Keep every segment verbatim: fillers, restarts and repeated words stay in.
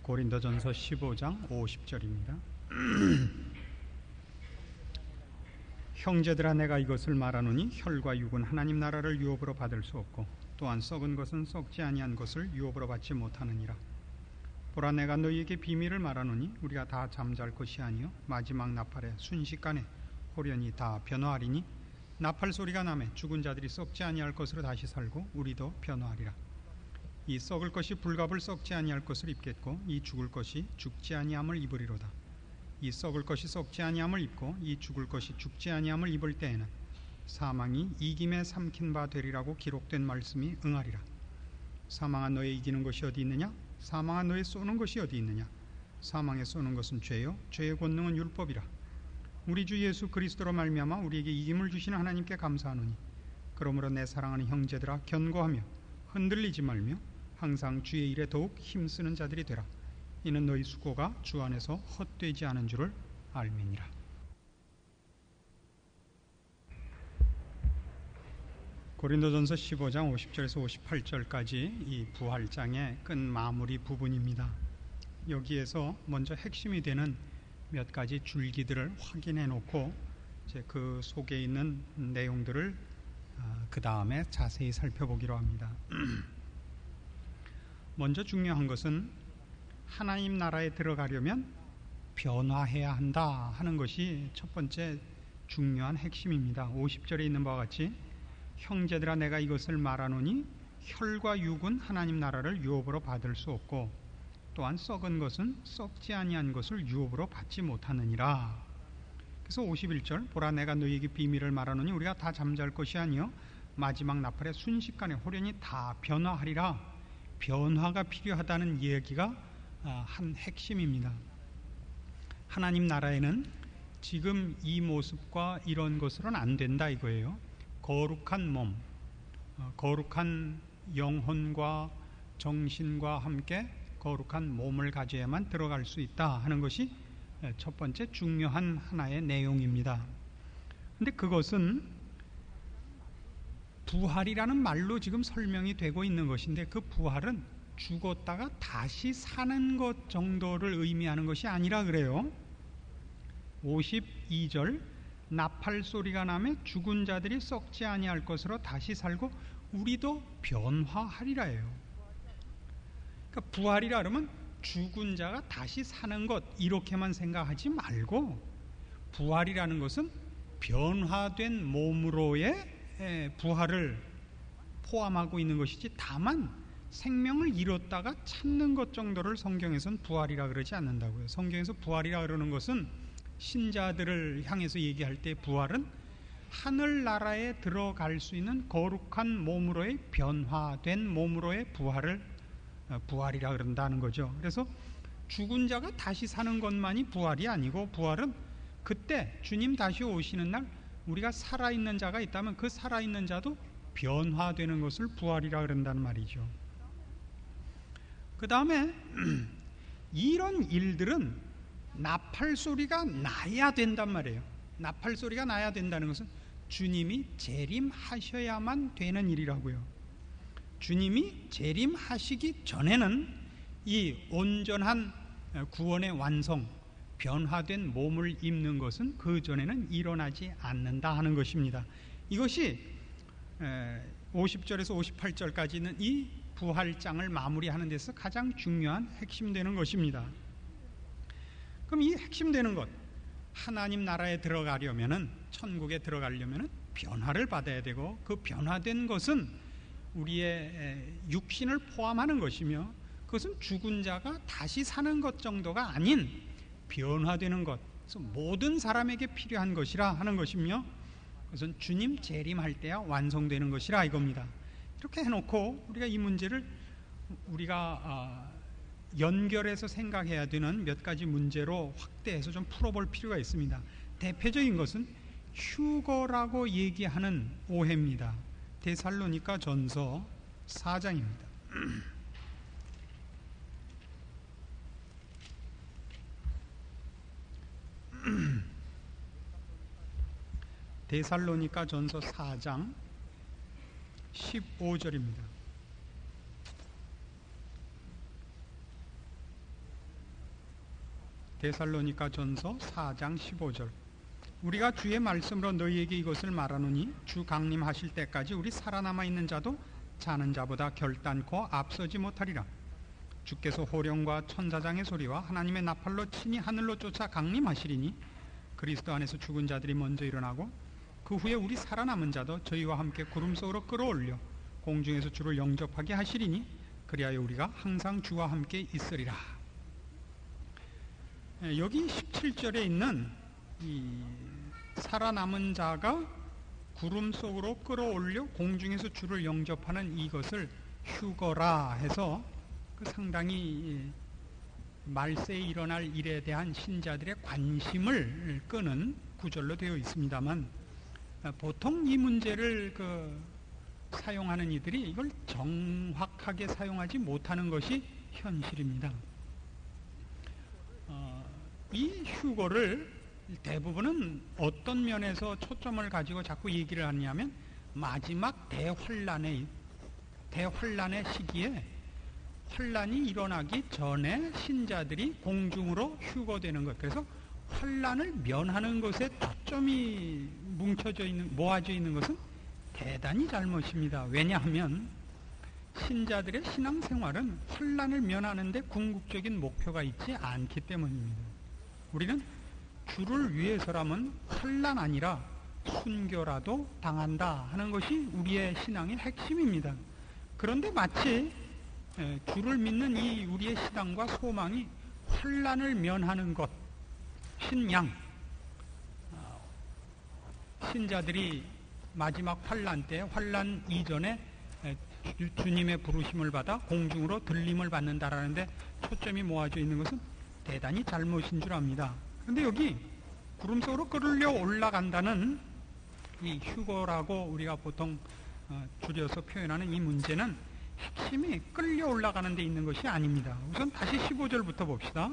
고린도전서 십오 장 오십 절입니다. 형제들아, 내가 이것을 말하노니 혈과 육은 하나님 나라를 유업으로 받을 수 없고 또한 썩은 것은 썩지 아니한 것을 유업으로 받지 못하느니라. 보라, 내가 너희에게 비밀을 말하노니 우리가 다 잠잘 것이 아니요 마지막 나팔에 순식간에 호련히 다 변화하리니 나팔 소리가 나매 죽은 자들이 썩지 아니할 것으로 다시 살고 우리도 변화하리라. 이 썩을 것이 불갑을 썩지 아니할 것을 입겠고 이 죽을 것이 죽지 아니함을 입으리로다. 이 썩을 것이 썩지 아니함을 입고 이 죽을 것이 죽지 아니함을 입을 때에는 사망이 이김에 삼킨 바 되리라고 기록된 말씀이 응하리라. 사망아, 너의 이기는 것이 어디 있느냐? 사망아, 너의 쏘는 것이 어디 있느냐? 사망에 쏘는 것은 죄요 죄의 권능은 율법이라. 우리 주 예수 그리스도로 말미암아 우리에게 이김을 주시는 하나님께 감사하노니 그러므로 내 사랑하는 형제들아, 견고하며 흔들리지 말며 항상 주의 일에 더욱 힘쓰는 자들이 되라. 이는 너희 수고가 주 안에서 헛되지 않은 줄을 알미니라. 고린도전서 십오 장 오십 절에서 오십팔 절까지 이 부활장의 끝 마무리 부분입니다. 여기에서 먼저 핵심이 되는 몇 가지 줄기들을 확인해 놓고 이제 그 속에 있는 내용들을 그 다음에 자세히 살펴보기로 합니다. 먼저 중요한 것은 하나님 나라에 들어가려면 변화해야 한다 하는 것이 첫 번째 중요한 핵심입니다. 오십 절에 있는 바와 같이 형제들아, 내가 이것을 말하노니 혈과 육은 하나님 나라를 유업으로 받을 수 없고 또한 썩은 것은 썩지 아니한 것을 유업으로 받지 못하느니라. 그래서 오십일 절, 보라, 내가 너희에게 비밀을 말하노니 우리가 다 잠잘 것이 아니요 마지막 나팔에 순식간에 호련히 다 변화하리라. 변화가 필요하다는 이야기가 한 핵심입니다. 하나님 나라에는 지금 이 모습과 이런 것으로는 안 된다 이거예요. 거룩한 몸, 거룩한 영혼과 정신과 함께 거룩한 몸을 가져야만 들어갈 수 있다 하는 것이 첫 번째 중요한 하나의 내용입니다. 근데 그것은 부활이라는 말로 지금 설명이 되고 있는 것인데 그 부활은 죽었다가 다시 사는 것 정도를 의미하는 것이 아니라 그래요. 오십이 절, 나팔 소리가 나며 죽은 자들이 썩지 아니할 것으로 다시 살고 우리도 변화하리라예요. 그러니까 부활이라 그러면 죽은 자가 다시 사는 것 이렇게만 생각하지 말고 부활이라는 것은 변화된 몸으로의 부활을 포함하고 있는 것이지 다만 생명을 잃었다가 찾는 것 정도를 성경에서는 부활이라 그러지 않는다고요. 성경에서 부활이라 그러는 것은 신자들을 향해서 얘기할 때 부활은 하늘나라에 들어갈 수 있는 거룩한 몸으로의 변화된 몸으로의 부활을 부활이라 그런다는 거죠. 그래서 죽은 자가 다시 사는 것만이 부활이 아니고 부활은 그때 주님 다시 오시는 날 우리가 살아있는 자가 있다면 그 살아있는 자도 변화되는 것을 부활이라 그런다는 말이죠. 그 다음에 이런 일들은 나팔 소리가 나야 된단 말이에요. 나팔 소리가 나야 된다는 것은 주님이 재림하셔야만 되는 일이라고요. 주님이 재림하시기 전에는 이 온전한 구원의 완성, 변화된 몸을 입는 것은 그 전에는 일어나지 않는다 하는 것입니다. 이것이 오십 절에서 오십팔 절까지 있는 이 부활장을 마무리하는 데서 가장 중요한 핵심되는 것입니다. 그럼 이 핵심되는 것, 하나님 나라에 들어가려면은, 천국에 들어가려면은 변화를 받아야 되고 그 변화된 것은 우리의 육신을 포함하는 것이며 그것은 죽은 자가 다시 사는 것 정도가 아닌 변화되는 것, 그래서 모든 사람에게 필요한 것이라 하는 것이며 그것은 주님 재림할 때야 완성되는 것이라 이겁니다. 이렇게 해놓고 우리가 이 문제를 우리가 연결해서 생각해야 되는 몇 가지 문제로 확대해서 좀 풀어볼 필요가 있습니다. 대표적인 것은 휴거라고 얘기하는 오해입니다. 데살로니가 전서 사 장입니다. 데살로니가 전서 사 장 십오 절입니다. 데살로니가 전서 사 장 십오 절. 우리가 주의 말씀으로 너희에게 이것을 말하노니 주 강림하실 때까지 우리 살아남아 있는 자도 자는 자보다 결단코 앞서지 못하리라. 주께서 호령과 천사장의 소리와 하나님의 나팔로 친히 하늘로 쫓아 강림하시리니 그리스도 안에서 죽은 자들이 먼저 일어나고 그 후에 우리 살아남은 자도 저희와 함께 구름 속으로 끌어올려 공중에서 주를 영접하게 하시리니 그리하여 우리가 항상 주와 함께 있으리라. 여기 십칠 절에 있는 이 살아남은 자가 구름 속으로 끌어올려 공중에서 주를 영접하는 이것을 휴거라 해서 그 상당히 말세에 일어날 일에 대한 신자들의 관심을 끄는 구절로 되어 있습니다만, 보통 이 문제를 그 사용하는 이들이 이걸 정확하게 사용하지 못하는 것이 현실입니다. 어, 이 휴거를 대부분은 어떤 면에서 초점을 가지고 자꾸 얘기를 하냐면 마지막 대환란의 대환란의 시기에 환란이 일어나기 전에 신자들이 공중으로 휴거되는 것, 그래서 환란을 면하는 것에 초점이 뭉쳐져 있는, 모아져 있는 것은 대단히 잘못입니다. 왜냐하면 신자들의 신앙생활은 환란을 면하는 데 궁극적인 목표가 있지 않기 때문입니다. 우리는 주를 위해서라면 환란 아니라 순교라도 당한다 하는 것이 우리의 신앙의 핵심입니다. 그런데 마치 주를 믿는 이 우리의 신앙과 소망이 환란을 면하는 것, 신양, 신자들이 마지막 환란 때, 환란 이전에 주님의 부르심을 받아 공중으로 들림을 받는다라는데 초점이 모아져 있는 것은 대단히 잘못인 줄 압니다. 그런데 여기 구름 속으로 끌려 올라간다는 이 휴거라고 우리가 보통 줄여서 표현하는 이 문제는 핵심이 끌려 올라가는 데 있는 것이 아닙니다. 우선 다시 십오 절부터 봅시다.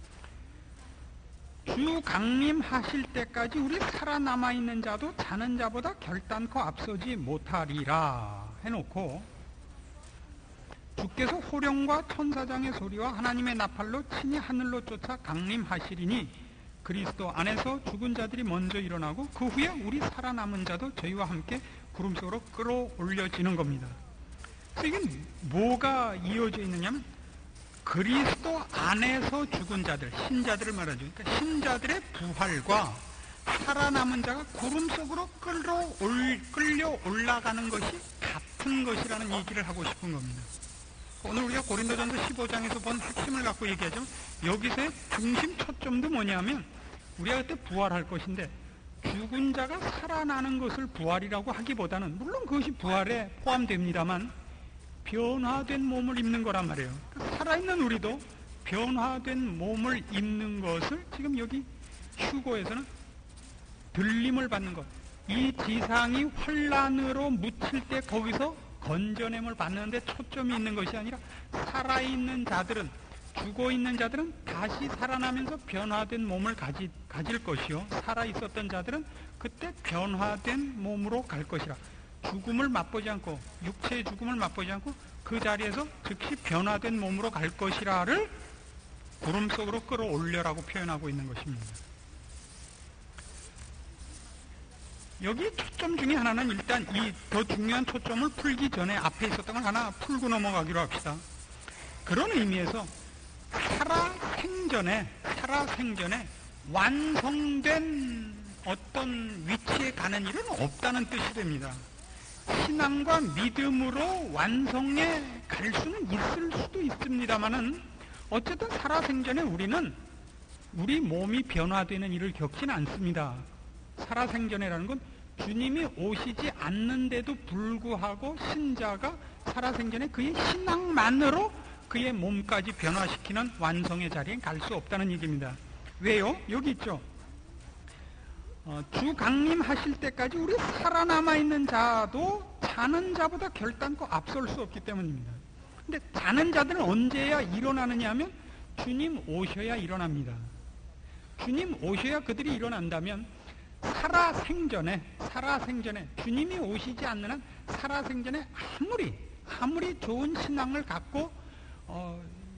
주 강림하실 때까지 우리 살아남아 있는 자도 자는 자보다 결단코 앞서지 못하리라 해놓고, 주께서 호령과 천사장의 소리와 하나님의 나팔로 친히 하늘로 쫓아 강림하시리니 그리스도 안에서 죽은 자들이 먼저 일어나고 그 후에 우리 살아남은 자도 저희와 함께 구름 속으로 끌어올려지는 겁니다. 이게 뭐가 이어져 있느냐면 그리스도 안에서 죽은 자들, 신자들을 말하죠. 그러니까 신자들의 부활과 살아남은 자가 구름 속으로 끌어 올, 끌려 올라가는 것이 같은 것이라는 얘기를 하고 싶은 겁니다. 오늘 우리가 고린도전서 십오 장에서 본 핵심을 갖고 얘기하죠. 여기서의 중심 초점도 뭐냐면 우리가 그때 부활할 것인데 죽은 자가 살아나는 것을 부활이라고 하기보다는, 물론 그것이 부활에 포함됩니다만 변화된 몸을 입는 거란 말이에요. 살아있는 우리도 변화된 몸을 입는 것을 지금 여기 휴거에서는 들림을 받는 것, 이 지상이 환란으로 묻힐 때 거기서 건져냄을 받는데 초점이 있는 것이 아니라 살아있는 자들은, 죽어있는 자들은 다시 살아나면서 변화된 몸을 가지, 가질 것이요, 살아있었던 자들은 그때 변화된 몸으로 갈 것이라. 죽음을 맛보지 않고, 육체의 죽음을 맛보지 않고 그 자리에서 즉시 변화된 몸으로 갈 것이라를 구름 속으로 끌어올려라고 표현하고 있는 것입니다. 여기 초점 중에 하나는 일단 이 더 중요한 초점을 풀기 전에 앞에 있었던 걸 하나 풀고 넘어가기로 합시다. 그런 의미에서 살아생전에 살아생전에 완성된 어떤 위치에 가는 일은 없다는 뜻이 됩니다. 신앙과 믿음으로 완성에 갈 수는 있을 수도 있습니다만은 어쨌든 살아생전에 우리는 우리 몸이 변화되는 일을 겪지는 않습니다. 살아생전에라는 건 주님이 오시지 않는데도 불구하고 신자가 살아생전에 그의 신앙만으로 그의 몸까지 변화시키는 완성의 자리에 갈 수 없다는 얘기입니다. 왜요? 여기 있죠. 어, 주 강림하실 때까지 우리 살아남아 있는 자도 자는 자보다 결단코 앞설 수 없기 때문입니다. 근데 자는 자들은 언제야 일어나느냐 하면 주님 오셔야 일어납니다. 주님 오셔야 그들이 일어난다면 살아생전에 살아생전에 주님이 오시지 않는 한 살아생전에 아무리 아무리 좋은 신앙을 갖고 어,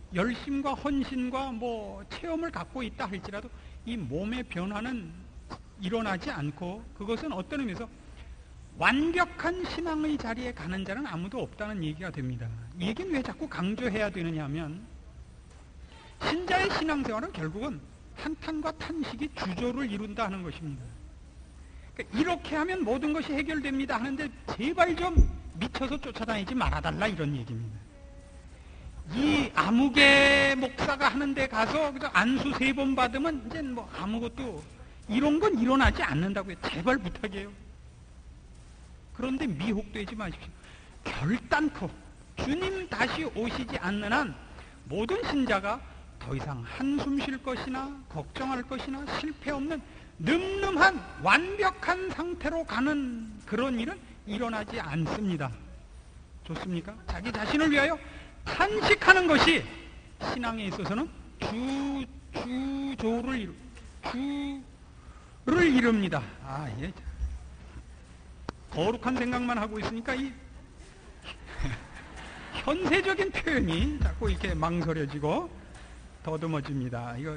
열심과 헌신과 뭐 체험을 갖고 있다 할지라도 이 몸의 변화는 일어나지 않고, 그것은 어떤 의미에서 완벽한 신앙의 자리에 가는 자는 아무도 없다는 얘기가 됩니다. 이 얘기는 왜 자꾸 강조해야 되느냐 하면, 신자의 신앙생활은 결국은 한탄과 탄식이 주조를 이룬다 하는 것입니다. 그러니까 이렇게 하면 모든 것이 해결됩니다 하는데 제발 좀 미쳐서 쫓아다니지 말아달라, 이런 얘기입니다. 이 아무개 목사가 하는데 가서 안수 세 번 받으면 이제 뭐 아무것도, 이런 건 일어나지 않는다고요. 제발 부탁해요. 그런데 미혹되지 마십시오. 결단코 주님 다시 오시지 않는 한 모든 신자가 더 이상 한숨 쉴 것이나 걱정할 것이나 실패 없는 늠름한 완벽한 상태로 가는 그런 일은 일어나지 않습니다. 좋습니까? 자기 자신을 위하여 탄식하는 것이 신앙에 있어서는 주, 주조를 이루, 주를 이룹니다. 아, 예. 거룩한 생각만 하고 있으니까 이 현세적인 표현이 자꾸 이렇게 망설여지고 더듬어집니다. 이거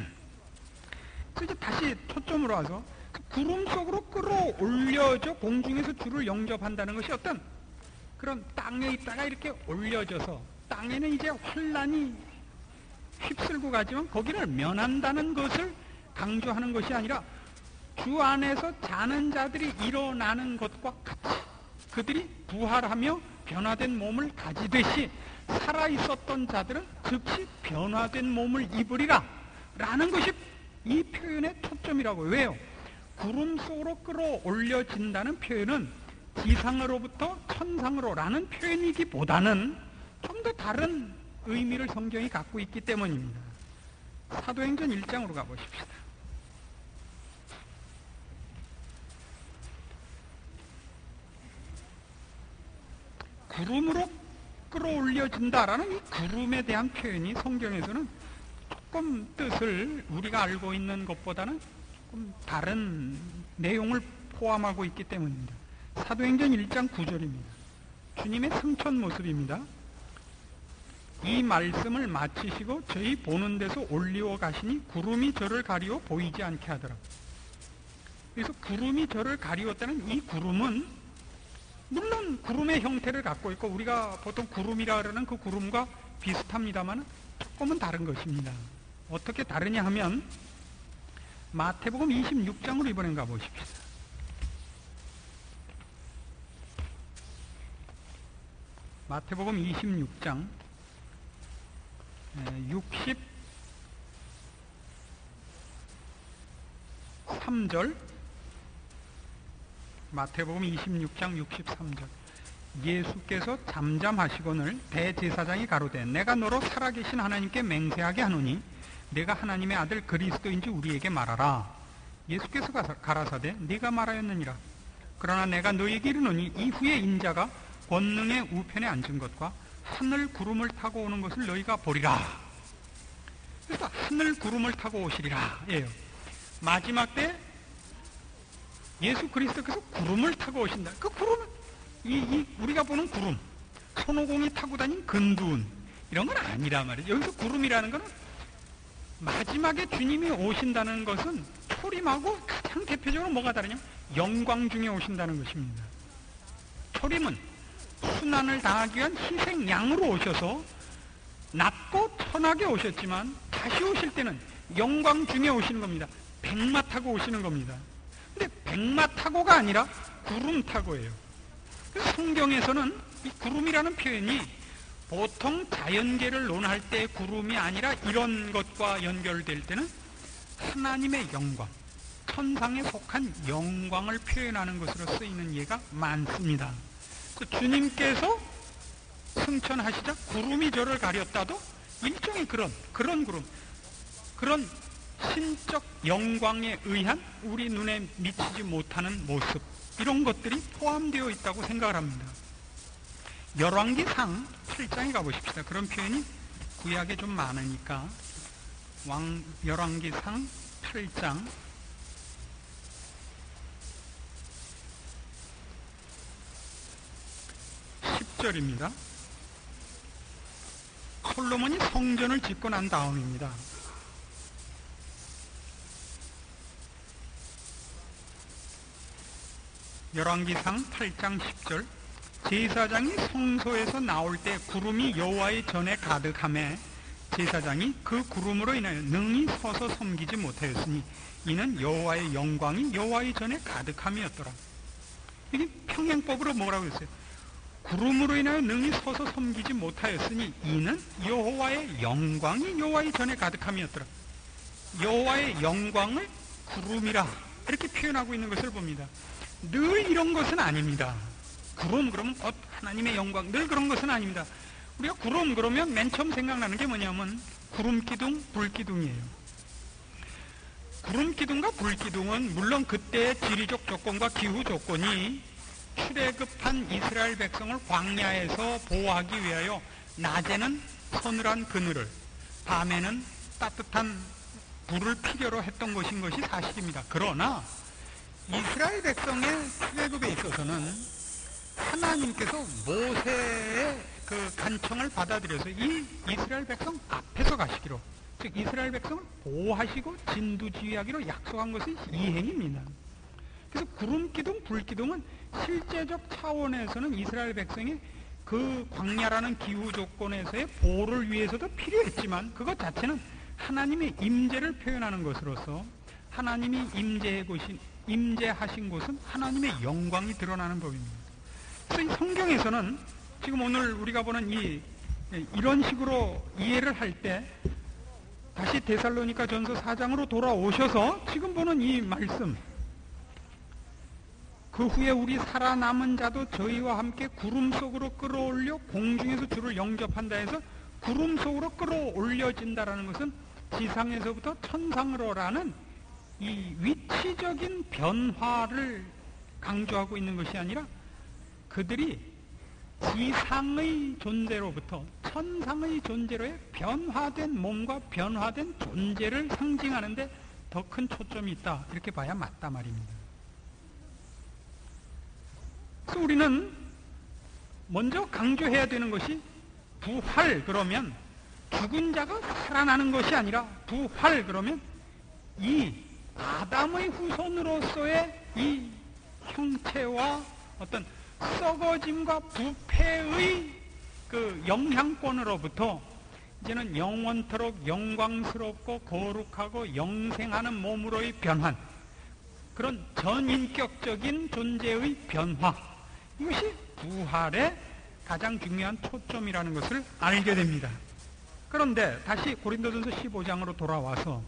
이제 다시 초점으로 와서 구름 속으로 끌어올려져 공중에서 주를 영접한다는 것이 어떤 그런 땅에 있다가 이렇게 올려져서, 땅에는 이제 환란이 휩쓸고 가지만 거기를 면한다는 것을 강조하는 것이 아니라 주 안에서 자는 자들이 일어나는 것과 같이 그들이 부활하며 변화된 몸을 가지듯이 살아있었던 자들은 즉시 변화된 몸을 입으리라 라는 것이 이 표현의 초점이라고. 왜요? 구름 속으로 끌어올려진다는 표현은 지상으로부터 천상으로 라는 표현이기보다는 좀 더 다른 의미를 성경이 갖고 있기 때문입니다. 사도행전 일 장으로 가보십시다. 구름으로 끌어올려진다라는 이 구름에 대한 표현이 성경에서는 조금 뜻을 우리가 알고 있는 것보다는 조금 다른 내용을 포함하고 있기 때문입니다. 사도행전 일 장 구 절입니다. 주님의 승천 모습입니다. 이 말씀을 마치시고 저희 보는 데서 올리워 가시니 구름이 저를 가리워 보이지 않게 하더라. 그래서 구름이 저를 가리웠다는 이 구름은 물론 구름의 형태를 갖고 있고 우리가 보통 구름이라 그러는 그 구름과 비슷합니다만 조금은 다른 것입니다. 어떻게 다르냐 하면 마태복음 이십육 장으로 이번엔 가보십시다. 마태복음 이십육 장 육십삼 절, 마태복음 이십육 장 육십삼 절. 예수께서 잠잠하시거늘 대제사장이 가로되 내가 너로 살아계신 하나님께 맹세하게 하노니 내가 하나님의 아들 그리스도인지 우리에게 말하라. 예수께서 가라사대 네가 말하였느니라. 그러나 내가 너희에게 이르노니 이후에 인자가 권능의 우편에 앉은 것과 하늘 구름을 타고 오는 것을 너희가 보리라. 그래서 하늘 구름을 타고 오시리라 예요. 마지막 때 예수 그리스도께서 구름을 타고 오신다. 그 구름은 이, 이 우리가 보는 구름, 손오공이 타고 다닌 근두운 이런 건 아니란 말이에요. 여기서 구름이라는 것은 마지막에 주님이 오신다는 것은 초림하고 가장 대표적으로 뭐가 다르냐? 영광 중에 오신다는 것입니다. 초림은 순환을 당하기 위한 희생양으로 오셔서 낮고 천하게 오셨지만 다시 오실 때는 영광 중에 오시는 겁니다. 백마 타고 오시는 겁니다. 근데 백마 타고가 아니라 구름 타고예요. 그래서 성경에서는 이 구름이라는 표현이 보통 자연계를 논할 때 구름이 아니라 이런 것과 연결될 때는 하나님의 영광, 천상에 속한 영광을 표현하는 것으로 쓰이는 예가 많습니다. 주님께서 승천하시자 구름이 저를 가렸다도 일종의 그런 그런 구름, 그런 신적 영광에 의한 우리 눈에 미치지 못하는 모습, 이런 것들이 포함되어 있다고 생각을 합니다. 열왕기상 팔 장에 가보십시다. 그런 표현이 구약에 좀 많으니까 왕 열왕기상 팔 장 십 절입니다. 솔로몬이 성전을 짓고 난 다음입니다. 열왕기상 팔 장 십 절, 제사장이 성소에서 나올 때 구름이 여호와의 전에 가득하매 제사장이 그 구름으로 인하여 능히 서서 섬기지 못하였으니 이는 여호와의 영광이 여호와의 전에 가득함이었더라. 이게 평행법으로 뭐라고 했어요? 구름으로 인하여 능히 서서 섬기지 못하였으니 이는 여호와의 영광이 여호와의 전에 가득함이었더라. 여호와의 영광을 구름이라 이렇게 표현하고 있는 것을 봅니다. 늘 이런 것은 아닙니다. 구름 그러면 곧 하나님의 영광, 늘 그런 것은 아닙니다. 우리가 구름 그러면 맨 처음 생각나는 게 뭐냐면 구름기둥, 불기둥이에요. 구름기둥과 불기둥은 물론 그때의 지리적 조건과 기후 조건이 출애굽한 이스라엘 백성을 광야에서 보호하기 위하여 낮에는 서늘한 그늘을, 밤에는 따뜻한 불을 필요로 했던 것인 것이 사실입니다. 그러나 이스라엘 백성의 출애굽에 있어서는 하나님께서 모세의 그 간청을 받아들여서 이 이스라엘 백성 앞에서 가시기로, 즉 이스라엘 백성을 보호하시고 진두지휘하기로 약속한 것이 이 행입니다. 그래서 구름기둥, 불기둥은 실제적 차원에서는 이스라엘 백성이 그 광야라는 기후 조건에서의 보호를 위해서도 필요했지만 그것 자체는 하나님의 임재를 표현하는 것으로서 하나님이 임재해 곳이, 임재하신 곳은 하나님의 영광이 드러나는 법입니다. 그래서 이 성경에서는 지금 오늘 우리가 보는 이 이런 식으로 이해를 할 때 다시 데살로니가 전서 사 장으로 돌아오셔서 지금 보는 이 말씀, 그 후에 우리 살아남은 자도 저희와 함께 구름 속으로 끌어올려 공중에서 주를 영접한다 해서 구름 속으로 끌어올려진다라는 것은 지상에서부터 천상으로라는 이 위치적인 변화를 강조하고 있는 것이 아니라 그들이 지상의 존재로부터 천상의 존재로의 변화된 몸과 변화된 존재를 상징하는데 더 큰 초점이 있다, 이렇게 봐야 맞다 말입니다. 그래서 우리는 먼저 강조해야 되는 것이 부활 그러면 죽은 자가 살아나는 것이 아니라 부활 그러면 이 아담의 후손으로서의 이 형체와 어떤 썩어짐과 부패의 그 영향권으로부터 이제는 영원토록 영광스럽고 거룩하고 영생하는 몸으로의 변환, 그런 전인격적인 존재의 변화, 이것이 부활의 가장 중요한 초점이라는 것을 알게 됩니다. 그런데 다시 고린도전서 십오 장으로 돌아와서,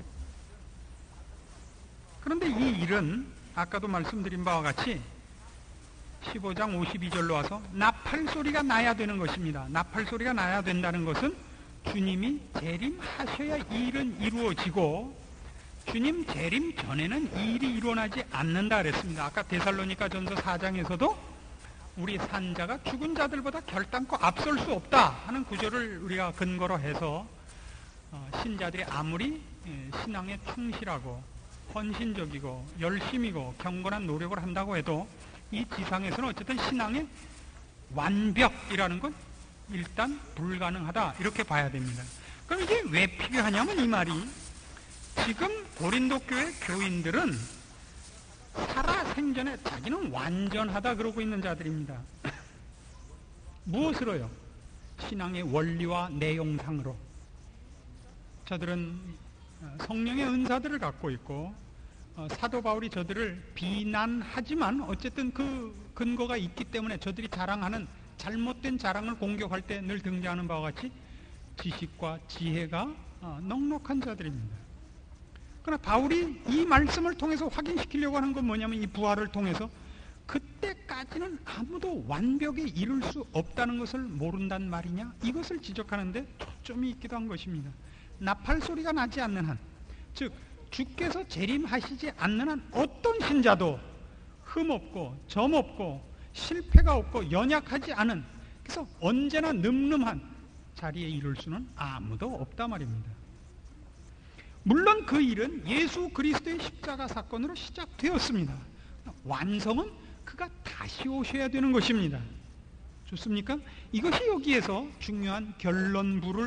그런데 이 일은 아까도 말씀드린 바와 같이 십오 장 오십이 절로 와서 나팔 소리가 나야 되는 것입니다. 나팔 소리가 나야 된다는 것은 주님이 재림하셔야 이 일은 이루어지고 주님 재림 전에는 이 일이 일어나지 않는다 그랬습니다. 아까 데살로니가 전서 사 장에서도 우리 산자가 죽은 자들보다 결단코 앞설 수 없다 하는 구절을 우리가 근거로 해서 신자들이 아무리 신앙에 충실하고 헌신적이고 열심이고 경건한 노력을 한다고 해도 이 지상에서는 어쨌든 신앙의 완벽이라는 건 일단 불가능하다, 이렇게 봐야 됩니다. 그럼 이게 왜 필요하냐면 이 말이 지금 고린도 교회 교인들은 살아 생전에 자기는 완전하다 그러고 있는 자들입니다. 무엇으로요? 신앙의 원리와 내용상으로. 저들은 성령의 은사들을 갖고 있고 사도 바울이 저들을 비난하지만 어쨌든 그 근거가 있기 때문에 저들이 자랑하는 잘못된 자랑을 공격할 때 늘 등장하는 바와 같이 지식과 지혜가 넉넉한 자들입니다. 그러나 바울이 이 말씀을 통해서 확인시키려고 하는 건 뭐냐면 이 부활을 통해서 그때까지는 아무도 완벽에 이룰 수 없다는 것을 모른단 말이냐, 이것을 지적하는데 초점이 있기도 한 것입니다. 나팔 소리가 나지 않는 한, 즉 주께서 재림하시지 않는 한 어떤 신자도 흠없고 점없고 실패가 없고 연약하지 않은, 그래서 언제나 늠름한 자리에 이룰 수는 아무도 없다 말입니다. 물론 그 일은 예수 그리스도의 십자가 사건으로 시작되었습니다. 완성은 그가 다시 오셔야 되는 것입니다. 좋습니까? 이것이 여기에서 중요한 결론부를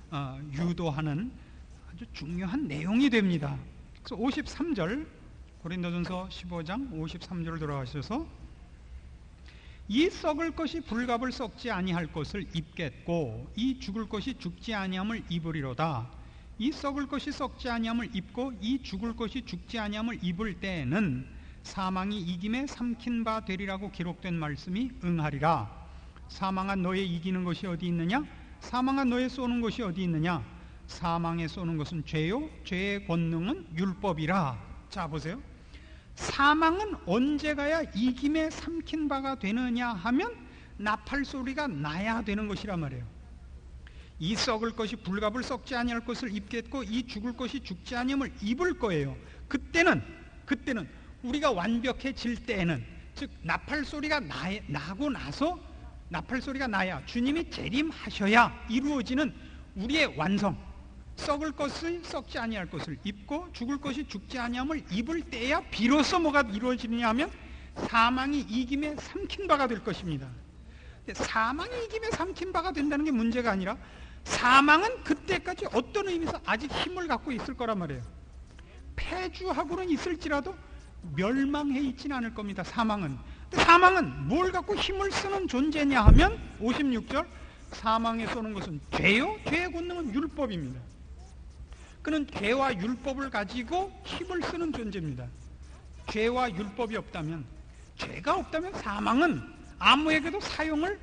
어, 유도하는 아주 중요한 내용이 됩니다. 그래서 오십삼 절 고린도전서 십오 장 오십삼 절을 돌아가셔서 이 썩을 것이 불갑을 썩지 아니할 것을 입겠고 이 죽을 것이 죽지 아니함을 입으리로다. 이 썩을 것이 썩지 아니함을 입고 이 죽을 것이 죽지 아니함을 입을 때에는 사망이 이김에 삼킨 바 되리라고 기록된 말씀이 응하리라. 사망한 너의 이기는 것이 어디 있느냐? 사망한 너의 쏘는 것이 어디 있느냐? 사망에 쏘는 것은 죄요 죄의 권능은 율법이라. 자 보세요. 사망은 언제 가야 이김에 삼킨 바가 되느냐 하면 나팔 소리가 나야 되는 것이란 말이에요. 이 썩을 것이 불갑을 썩지 아니할 것을 입겠고 이 죽을 것이 죽지 아니함을 입을 거예요. 그때는 그때는 우리가 완벽해질 때에는, 즉 나팔 소리가 나, 나고 나서 나팔 소리가 나야 주님이 재림하셔야 이루어지는 우리의 완성. 썩을 것을 썩지 아니할 것을 입고 죽을 것이 죽지 아니함을 입을 때야 비로소 뭐가 이루어지느냐 하면 사망이 이김에 삼킨 바가 될 것입니다. 사망이 이김에 삼킨 바가 된다는 게 문제가 아니라 사망은 그때까지 어떤 의미에서 아직 힘을 갖고 있을 거란 말이에요. 폐주하고는 있을지라도 멸망해 있지는 않을 겁니다. 사망은. 근데 사망은 뭘 갖고 힘을 쓰는 존재냐 하면 오십육 절 사망에 쏘는 것은 죄요 죄의 권능은 율법입니다. 그는 죄와 율법을 가지고 힘을 쓰는 존재입니다. 죄와 율법이 없다면, 죄가 없다면 사망은 아무에게도 사용을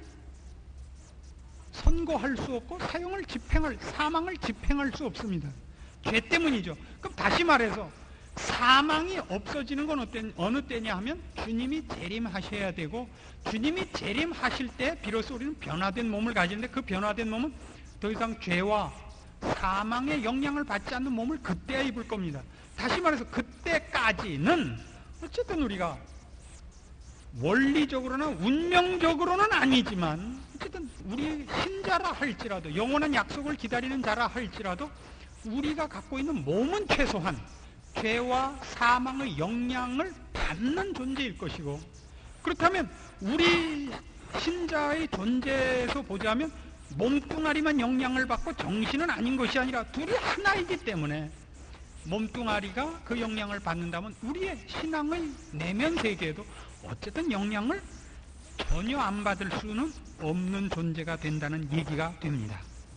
선고할 수 없고 사용을 집행할, 사망을 집행할 수 없습니다. 죄 때문이죠. 그럼 다시 말해서 사망이 없어지는 건 어때, 어느 때냐 하면 주님이 재림하셔야 되고, 주님이 재림하실 때 비로소 우리는 변화된 몸을 가지는데 그 변화된 몸은 더 이상 죄와 사망의 영향을 받지 않는 몸을 그때야 입을 겁니다. 다시 말해서 그때까지는 어쨌든 우리가 원리적으로나 운명적으로는 아니지만 어쨌든 우리 신자라 할지라도, 영원한 약속을 기다리는 자라 할지라도 우리가 갖고 있는 몸은 최소한 죄와 사망의 영향을 받는 존재일 것이고, 그렇다면 우리 신자의 존재에서 보자면 몸뚱아리만 영향을 받고 정신은 아닌 것이 아니라 둘이 하나이기 때문에 몸뚱아리가 그 영향을 받는다면 우리의 신앙의 내면 세계에도 어쨌든 영향을 전혀 안 받을 수는 없는 존재가 된다는 얘기가 됩니다.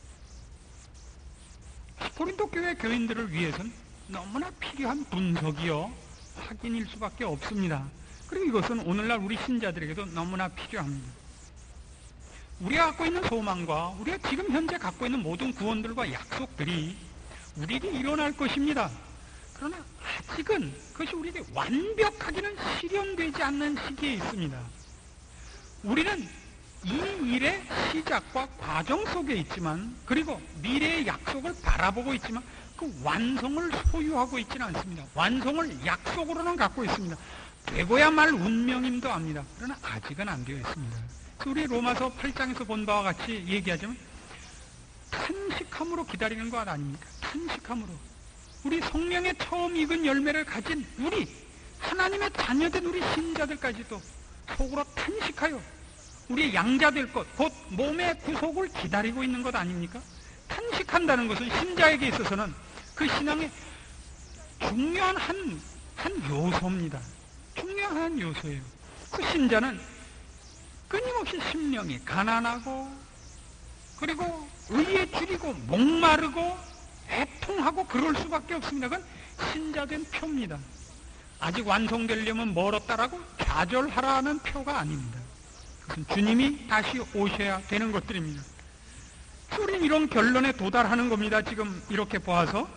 고린도 교회 교인들을 위해서는 너무나 필요한 분석이요 확인일 수밖에 없습니다. 그리고 이것은 오늘날 우리 신자들에게도 너무나 필요합니다. 우리가 갖고 있는 소망과 우리가 지금 현재 갖고 있는 모든 구원들과 약속들이 우리에게 일어날 것입니다. 그러나 아직은 그것이 우리에게 완벽하게는 실현되지 않는 시기에 있습니다. 우리는 이 일의 시작과 과정 속에 있지만, 그리고 미래의 약속을 바라보고 있지만 그 완성을 소유하고 있지는 않습니다. 완성을 약속으로는 갖고 있습니다. 되고야 말 운명임도 압니다. 그러나 아직은 안 되어 있습니다. 우리 로마서 팔 장에서 본 바와 같이 얘기하자면 탄식함으로 기다리는 것 아닙니까? 탄식함으로. 우리 성령의 처음 익은 열매를 가진 우리 하나님의 자녀된 우리 신자들까지도 속으로 탄식하여 우리의 양자 될 것, 곧 몸의 구속을 기다리고 있는 것 아닙니까? 탄식한다는 것은 신자에게 있어서는 그 신앙의 중요한 한, 한 요소입니다. 중요한 한 요소예요. 그 신자는 끊임없이 심령이 가난하고, 그리고 의에 줄이고 목마르고 애통하고 그럴 수밖에 없습니다. 그건 신자된 표입니다. 아직 완성되려면 멀었다라고 좌절하라는 표가 아닙니다. 그것은 주님이 다시 오셔야 되는 것들입니다. 우리는 이런 결론에 도달하는 겁니다. 지금 이렇게 보아서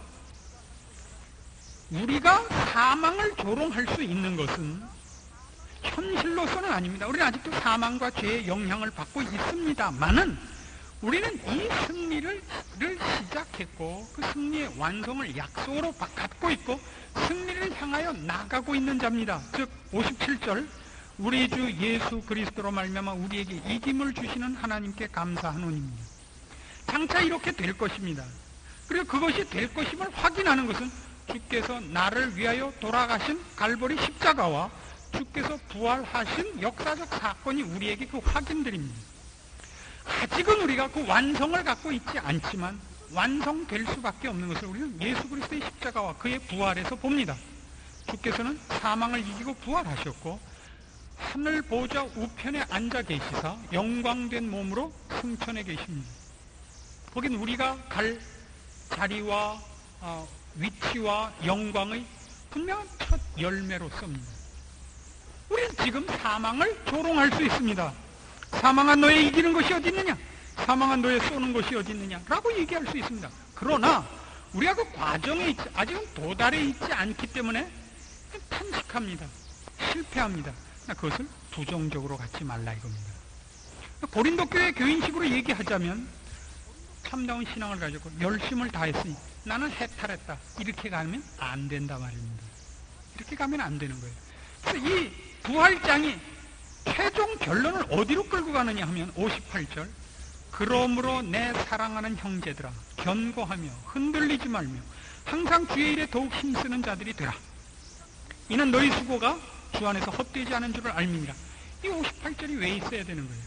우리가 사망을 조롱할 수 있는 것은 현실로서는 아닙니다. 우리는 아직도 사망과 죄의 영향을 받고 있습니다만은 우리는 이 승리를 시작했고 그 승리의 완성을 약속으로 갖고 있고 승리를 향하여 나가고 있는 자입니다. 즉 오십칠 절 우리 주 예수 그리스도로 말미암아 우리에게 이김을 주시는 하나님께 감사하노니입니다. 장차 이렇게 될 것입니다. 그리고 그것이 될 것임을 확인하는 것은 주께서 나를 위하여 돌아가신 갈보리 십자가와 주께서 부활하신 역사적 사건이 우리에게 그 확인들입니다. 아직은 우리가 그 완성을 갖고 있지 않지만 완성될 수밖에 없는 것을 우리는 예수 그리스도의 십자가와 그의 부활에서 봅니다. 주께서는 사망을 이기고 부활하셨고 하늘 보좌 우편에 앉아 계시사 영광된 몸으로 승천해 계십니다. 거긴 우리가 갈 자리와 어, 위치와 영광의 분명한 첫 열매로서입니다. 우리는 지금 사망을 조롱할 수 있습니다. 사망한 너의 이기는 것이 어디 있느냐? 사망한 너의 쏘는 것이 어디 있느냐? 라고 얘기할 수 있습니다. 그러나 우리가 그 과정에 있지, 아직은 도달해 있지 않기 때문에 탄식합니다. 실패합니다. 그것을 부정적으로 갖지 말라 이겁니다. 고린도 교회 교인식으로 얘기하자면 참다운 신앙을 가지고 열심을 다했으니 나는 해탈했다. 이렇게 가면 안 된다 말입니다. 이렇게 가면 안 되는 거예요. 그래서 이 부활장이 최종 결론을 어디로 끌고 가느냐 하면 오십팔 절 그러므로 내 사랑하는 형제들아 견고하며 흔들리지 말며 항상 주의 일에 더욱 힘쓰는 자들이 되라. 이는 너희 수고가 주 안에서 헛되지 않은 줄을 알미니라. 이 오십팔 절이 왜 있어야 되는 거예요?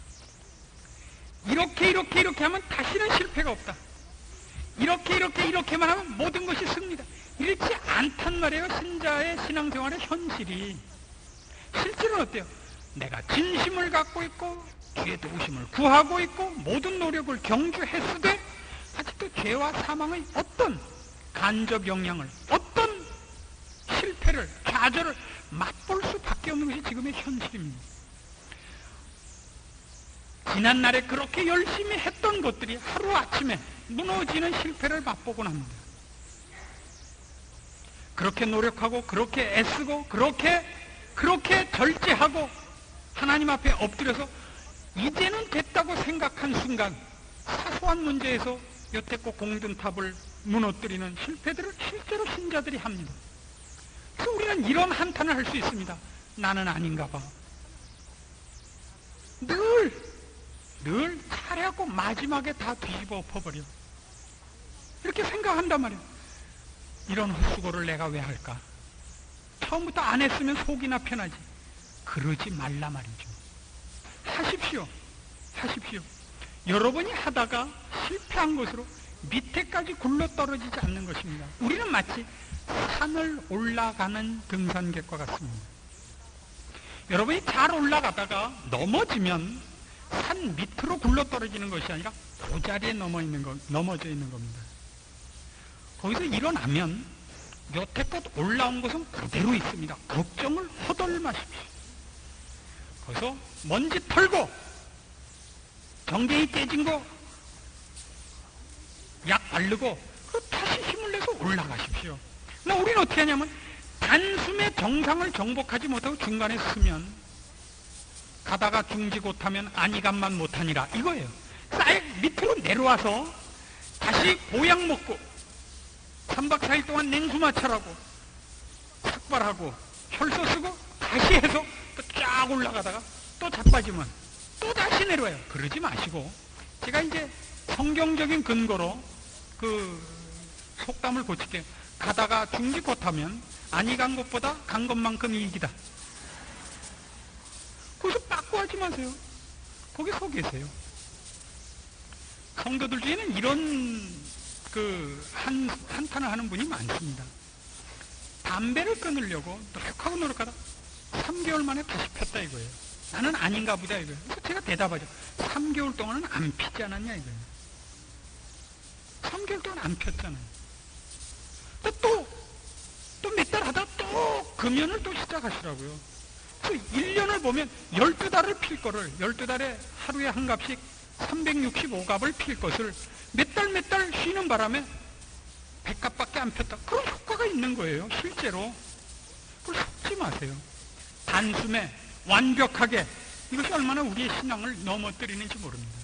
이렇게 이렇게 이렇게 하면 다시는 실패가 없다. 이렇게 이렇게 이렇게만 하면 모든 것이 승리다. 이렇지 않단 말이에요. 신자의 신앙생활의 현실이. 실제로는 어때요? 내가 진심을 갖고 있고 주의 도우심을 구하고 있고 모든 노력을 경주했으되 아직도 죄와 사망의 어떤 간접 영향을, 어떤 실패를, 좌절을 맛볼 수밖에 없는 것이 지금의 현실입니다. 지난날에 그렇게 열심히 했던 것들이 하루아침에 무너지는 실패를 맛보곤 합니다. 그렇게 노력하고 그렇게 애쓰고 그렇게 그렇게 절제하고 하나님 앞에 엎드려서 이제는 됐다고 생각한 순간 사소한 문제에서 여태껏 공든탑을 무너뜨리는 실패들을 실제로 신자들이 합니다. 그래서 우리는 이런 한탄을 할 수 있습니다. 나는 아닌가 봐. 늘, 늘 잘해갖고 마지막에 다 뒤집어 엎어버려. 이렇게 생각한단 말이에요. 이런 헛수고를 내가 왜 할까? 처음부터 안 했으면 속이나 편하지. 그러지 말라 말이죠. 하십시오. 하십시오. 여러분이 하다가 실패한 것으로 밑에까지 굴러 떨어지지 않는 것입니다. 우리는 마치 산을 올라가는 등산객과 같습니다. 여러분이 잘 올라가다가 넘어지면 산 밑으로 굴러 떨어지는 것이 아니라 그 자리에 넘어 있는 거, 넘어져 있는 겁니다. 거기서 일어나면 여태껏 올라온 것은 그대로 있습니다. 걱정을 허덜 마십시오. 거기서 먼지 털고 정갱이 깨진 거 약 바르고 다시 힘을 내서 올라가십시오. 나 우리는 어떻게 하냐면 단숨에 정상을 정복하지 못하고 중간에 서면 가다가 중지 못하면 안이감만 못하니라 이거예요. 쌀 밑으로 내려와서 다시 보약 먹고 삼 박 사 일 동안 냉수마찰하고 삭발하고 혈서 쓰고 다시 해서 또 쫙 올라가다가 또 자빠지면 또 다시 내려와요. 그러지 마시고 제가 이제 성경적인 근거로 그 속담을 고칠게요. 가다가 중지 못하면 아니 간 것보다 간 것만큼 이익이다. 거기서 빠꾸하지 마세요. 거기 서 계세요. 성도들 중에는 이런 그 한, 한탄을 하는 분이 많습니다. 담배를 끊으려고 노력하고 노력하다 삼 개월 만에 다시 폈다 이거예요. 나는 아닌가 보다 이거예요. 그래서 제가 대답하죠. 삼 개월 동안은 안 피지 않았냐 이거예요. 삼 개월 동안 안 폈잖아요. 또, 또 몇 달 하다 또 금연을 또 시작하시라고요. 그래서 일 년을 보면 열두 달을 필 거를, 열두 달에 하루에 한 갑씩 삼백육십오 갑을 필 것을 몇 달 몇 달 쉬는 바람에 백 갑밖에 안 폈다. 그런 효과가 있는 거예요. 실제로. 그걸 속지 마세요. 단숨에 완벽하게 이것이 얼마나 우리의 신앙을 넘어뜨리는지 모릅니다.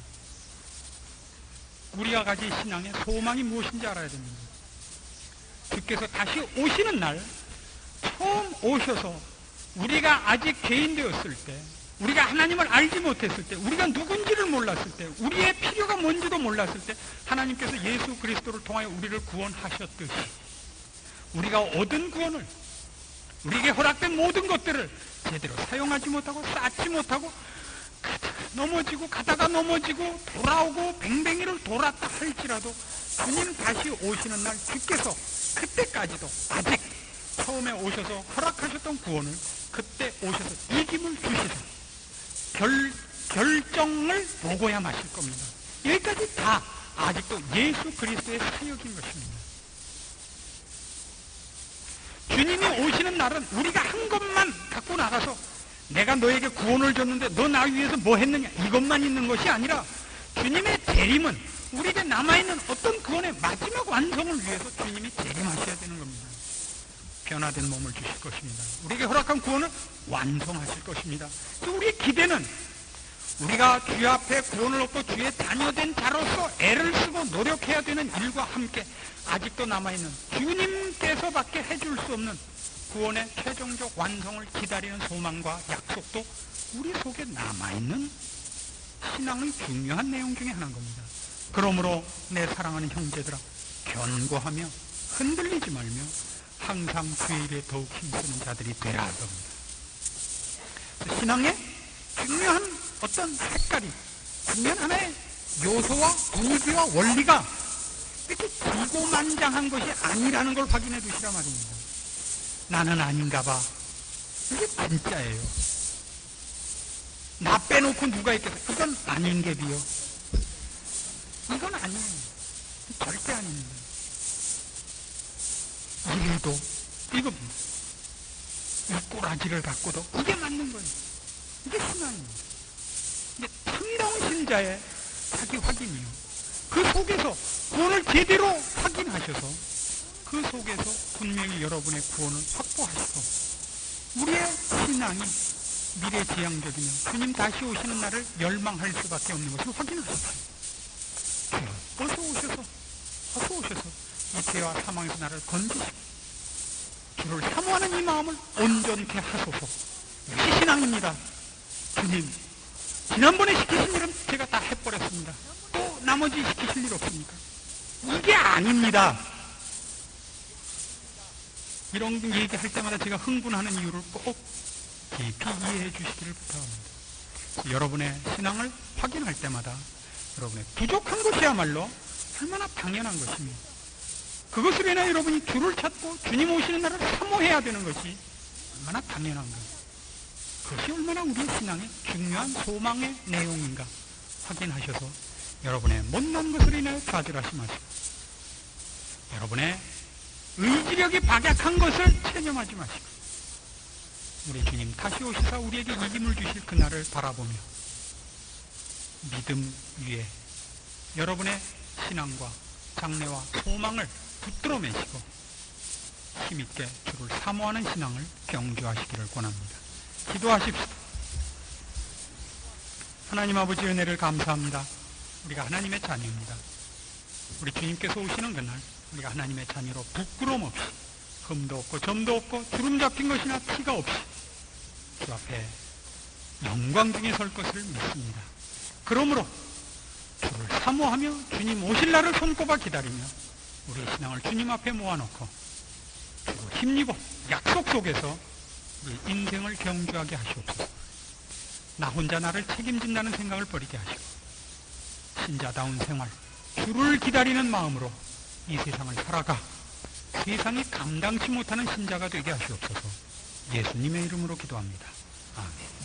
우리가 가진 신앙의 소망이 무엇인지 알아야 됩니다. 주께서 다시 오시는 날 처음 오셔서 우리가 아직 개인 되었을 때, 우리가 하나님을 알지 못했을 때, 우리가 누군지를 몰랐을 때, 우리의 필요가 뭔지도 몰랐을 때 하나님께서 예수 그리스도를 통하여 우리를 구원하셨듯이 우리가 얻은 구원을, 우리에게 허락된 모든 것들을 제대로 사용하지 못하고 쌓지 못하고 가다가 넘어지고 가다가 넘어지고 돌아오고 뱅뱅이를 돌았다 할지라도 주님 다시 오시는 날 주께서 그때까지도 아직 처음에 오셔서 허락하셨던 구원을 그때 오셔서 이김을 주시사 결, 결정을 보고야 마실 겁니다. 여기까지 다 아직도 예수 그리스도의 사역인 것입니다. 주님이 오시는 날은 우리가 한 것만 갖고 나가서 내가 너에게 구원을 줬는데 너 나 위해서 뭐 했느냐 이것만 있는 것이 아니라 주님의 재림은 우리에게 남아있는 어떤 구원의 마지막 완성을 위해서 주님이 재림하셔야 되는 겁니다. 변화된 몸을 주실 것입니다. 우리에게 허락한 구원을 완성하실 것입니다. 우리의 기대는 우리가 주 앞에 구원을 얻고 주의 자녀된 자로서 애를 쓰고 노력해야 되는 일과 함께 아직도 남아있는 주님께서밖에 해줄 수 없는 구원의 최종적 완성을 기다리는 소망과 약속도 우리 속에 남아있는 신앙의 중요한 내용 중에 하나인 겁니다. 그러므로 내 사랑하는 형제들아, 견고하며 흔들리지 말며 항상 주의 일에 더욱 힘쓰는 자들이 되라 할 겁니다. 신앙의 중요한 어떤 색깔이, 중요한 하나의 요소와 분위기와 원리가 이렇게 기고만장한 것이 아니라는 걸 확인해 두시라 말입니다. 나는 아닌가 봐. 이게 진짜예요. 나 빼놓고 누가 있겠어? 이건 아닌 게 비요. 이건 아니에요. 절대 아닙니다. 이래도 이겁니다. 이 꼬라지를 갖고도 이게 맞는 거예요. 이게 신앙입니다. 이게 참다운 신자의 자기 확인이요. 그 속에서 구원을 제대로 확인하셔서 그 속에서 분명히 여러분의 구원을 확보하시고 우리의 신앙이 미래지향적이며 주님 다시 오시는 날을 열망할 수밖에 없는 것을 확인하셨어요. 어서 오셔서 어서 오셔서 이 죄와 사망에서 나를 건지시고 주를 사모하는 이 마음을 온전케 하소서. 이게 신앙입니다. 주님, 지난번에 시키신 일은 제가 다 해버렸습니다. 또 나머지 시키실 일 없습니까? 이게 아닙니다. 이런 얘기할 때마다 제가 흥분하는 이유를 꼭 깊이 이해해 주시기를 부탁합니다. 여러분의 신앙을 확인할 때마다 여러분의 부족한 것이야말로 얼마나 당연한 것입니다. 그것으로 인해 여러분이 주를 찾고 주님 오시는 날을 사모해야 되는 것이 얼마나 당연한 것, 그것이 얼마나 우리의 신앙의 중요한 소망의 내용인가 확인하셔서 여러분의 못난 것으로 인해 좌절하지 마시고 여러분의 의지력이 박약한 것을 체념하지 마시고 우리 주님 다시 오시사 우리에게 이김을 주실 그날을 바라보며 믿음 위에 여러분의 신앙과 장래와 소망을 붙들어 매시고 힘있게 주를 사모하는 신앙을 경주하시기를 권합니다. 기도하십시오. 하나님 아버지 은혜를 감사합니다. 우리가 하나님의 자녀입니다. 우리 주님께서 오시는 그날 우리가 하나님의 자녀로 부끄러움 없이 흠도 없고 점도 없고 주름 잡힌 것이나 티가 없이 주 앞에 영광 중에 설 것을 믿습니다. 그러므로 주를 사모하며 주님 오실 날을 손꼽아 기다리며 우리의 신앙을 주님 앞에 모아놓고 주로 힘입어 약속 속에서 우리 인생을 경주하게 하시옵소서. 나 혼자 나를 책임진다는 생각을 버리게 하시고 신자다운 생활, 주를 기다리는 마음으로 이 세상을 살아가 세상이 감당치 못하는 신자가 되게 하시옵소서. 예수님의 이름으로 기도합니다. 아멘.